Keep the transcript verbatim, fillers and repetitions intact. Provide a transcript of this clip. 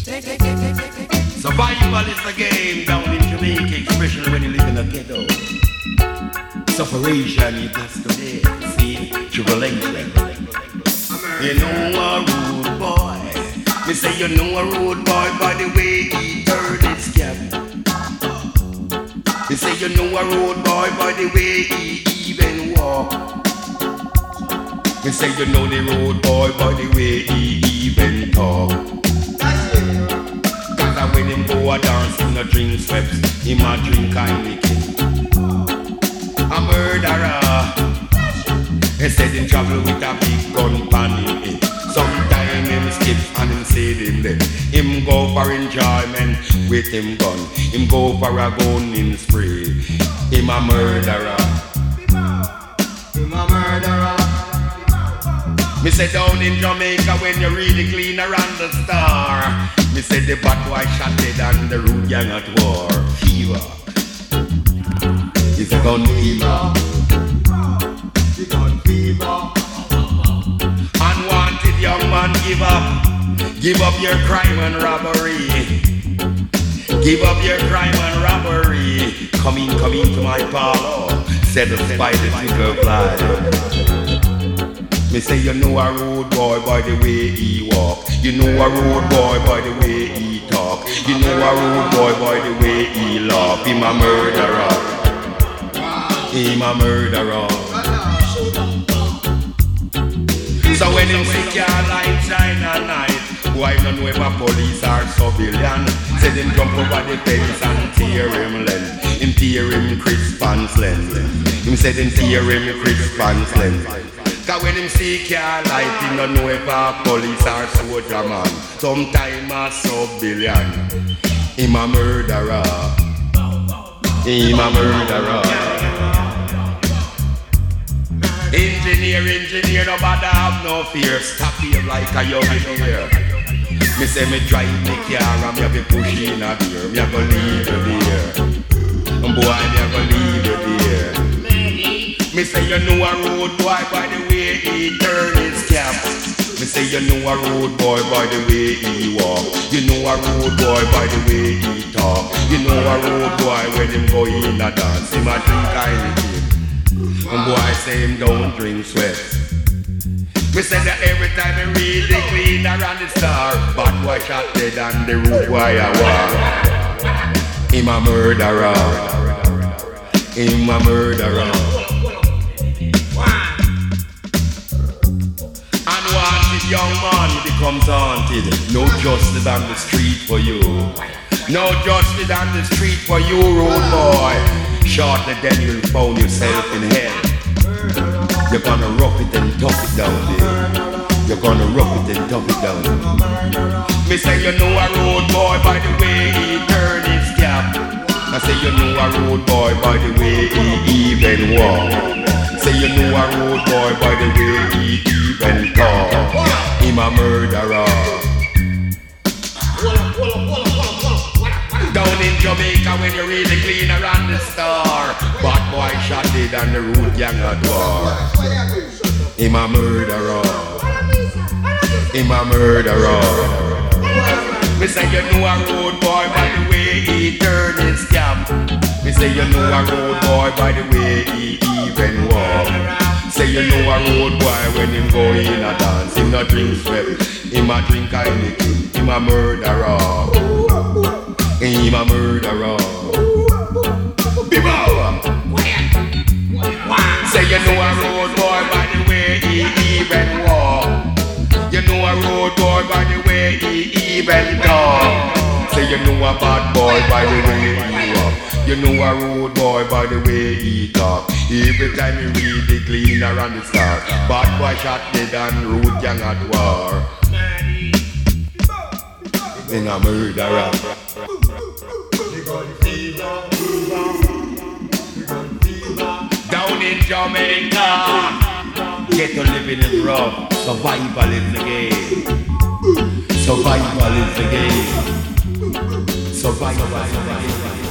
Survival is the game down in Jamaica, especially when you live in a ghetto. Sufferation, you got to live, see, tribulation. You know a rude boy. Me say you know a rude boy by the way he turned his cap. Me say you know a rude boy by the way he even walk. Me say you know the rude boy by the way he even talk. Cause when him go a dance, him no drink sweps, him a drink Heineken. A murderer. He said him travel with a big gun pan him. Sometime him skip and him say him there. Him go for enjoyment with him gun. Him go for a gun in spray. Him a murderer. Him a murderer. Me say down in Jamaica when you really clean around the star. Me say the bad boy shot dead and the rude gang at war. Fever. It's a gun fever. The gun fever. Unwanted young man, give up. Give up your crime and robbery. Give up your crime and robbery. Come in, come into my parlor. Said the spider to go fly. Me say you know a rude boy by the way he walk. You know a rude boy by the way he talk. You know a rude boy by the way he laugh. Him a murderer. Him a murderer. So when him see your light shine at night, why don't know if a police or civilian? Say them jump over the fence and tear him length. Him tear him crisp and slend. Him say them tear him crisp and slend. Cause when him see car light, he don't know if a police or soldier man. Sometime a civilian. Him a murderer. Him a murderer. Engineer, engineer, nobody have no fear. Stop here like a young deer. Me say me drive me car and me have a push in a beer. Me have a leave you there. And boy, me have a leave you there. Me say you know a road boy by the way he turn his cap. Me say you know a road boy by the way he walk. You know a road boy by the way he talk. You know a road boy when him go in a dance, him a drink Heineken. And boy say him don't drink sweat. Me say that every time he read the clean around the star. Bad boy shot dead and the road boy a war. Him a murderer. Him a murderer. Unwanted young man becomes haunted. No justice on the street for you. No justice on the street for you, road boy. Shortly then you'll find yourself in hell. You're gonna rough it and tough it down there. You're gonna rough it and tough it down. Me say you know a road boy by the way he turn his cap. I say you know a road boy by the way he even walk. Say you know a road boy by the way he even talk. Him a murderer. Down in Jamaica when you really clean around the star. Bad boy shot it and the road gang at war. Him a murderer. Him a murderer. Me say you know a road boy by the way he turn his cap. Me say you know a road boy by the way he even walk. Say you know a road boy when him go in a dance, him not drink sweat, him a drink Heineken. Him a murderer. Him a murderer. Bebo. Say you know a road boy by the way he even walk. You know a road boy by the way he even talk. Say you know a bad boy by the way he walk. You know a road boy by the way he talk. Every time you read the cleaner and the star. Bad boy shot dead and road gang at war. Then a murderer. Down in Jamaica, ghetto living is rough. Survival is the game. Survival is the game. Survival is the game.